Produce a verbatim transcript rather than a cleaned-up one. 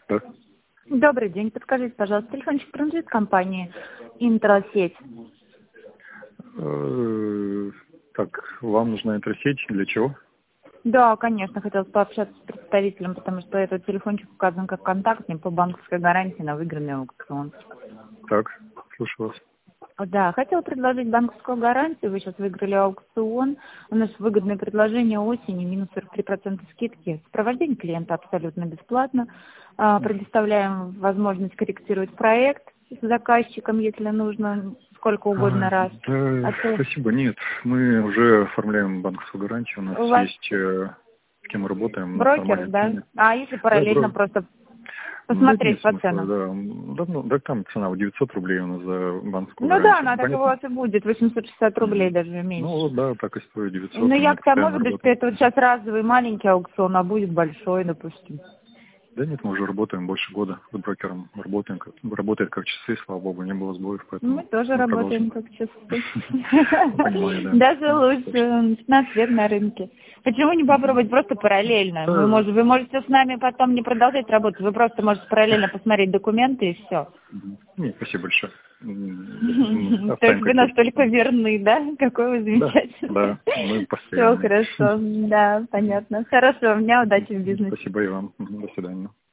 Да. Добрый день. Подскажите, пожалуйста, телефончик принадлежит компании «Интросеть». Э, Так, вам нужна интросеть для чего? Да, конечно, хотелось пообщаться с представителем, потому что этот телефончик указан как контактный по банковской гарантии на выигранный аукцион. Так, слушаю вас. Да, хотела предложить банковскую гарантию. Вы сейчас выиграли аукцион. У нас выгодное предложение осенью, минус сорок три процента скидки. Сопровождение клиента абсолютно бесплатно. А, Предоставляем возможность корректировать проект с заказчиком, если нужно, сколько угодно А, раз. да, А то спасибо, нет. Мы уже оформляем банковскую гарантию. У нас у вас есть, э, с кем мы работаем, у нас брокер, нормальные да? цены. А если Да, параллельно бро... просто Да посмотреть нет по смысла, ценам? да. Да, ну, да там цена вот девятьсот рублей у нас за банковскую Ну да, гарантию. она так и у Понятно? вас и будет, восемьсот шестьдесят рублей, Мгм. даже Ну меньше. да, так и стоит девятьсот, Но и я мы к тому постоянно веду, что работаем. это вот сейчас разовый маленький аукцион, а будет большой, допустим. Да нет, мы уже работаем больше года с брокером. Работаем как, работает как часы, слава богу, не было сбоев, Мы поэтому тоже мы продолжим. работаем как часы. Понимаю, да. Даже Точно. лучше, на свет на рынке. Почему не Мгм. попробовать просто параллельно? Мы Да. можем, вы можете с нами потом не продолжать работать, вы просто можете параллельно посмотреть документы и все. Мгм. Нет, спасибо большое. М, То есть Оставим вы как есть. настолько верны, да? Какой вы Да, замечательный. да, мы Все постоянные. хорошо, да, понятно. Хорошо, у меня удачи в бизнесе. Спасибо и вам. Мгм. До свидания.